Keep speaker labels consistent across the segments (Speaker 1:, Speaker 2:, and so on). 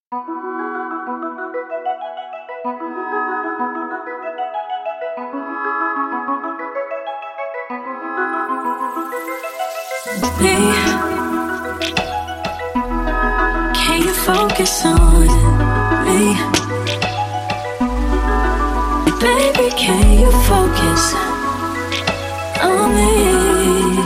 Speaker 1: Me, can you focus on me? Baby, can you focus on me?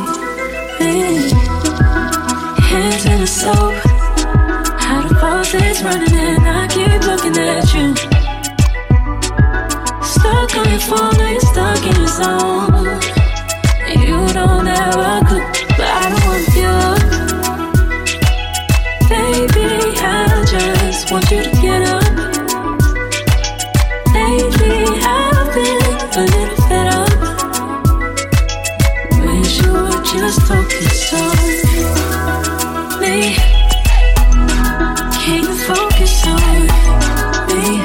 Speaker 1: Hands in the soap, how the faucet's running and I keep looking at you. Stuck on your phone, now you're stuck in your zone. You don't have a clue, but I don't want you. Baby, I just want you to get up. Lately I've been a little fed up. Wish you would just focus on me. Can you focus on me?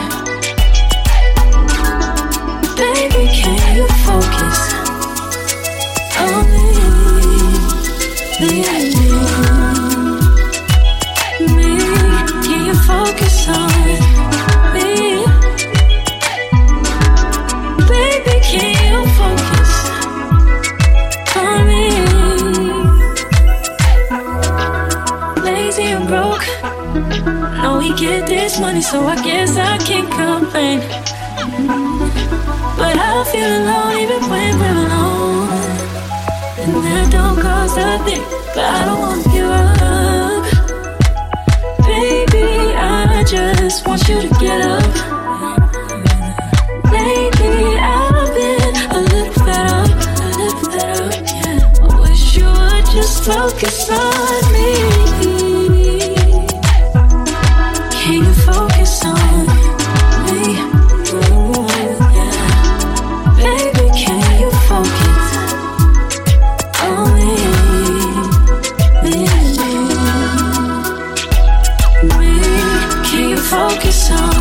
Speaker 1: Baby, can you focus on me? Can you focus on me? Baby, can you focus on me? Lazy and broke, know we get this money, so I guess I can't complain. But I feel alone even when we're alone, and that don't cost a thing. But I don't want to give up. Baby, I just want you to get up. Lately I've been a little fed up, yeah. I wish you would just focus on me. Can you focus on me? Ooh, yeah. Baby, can you focus on me? Can you focus on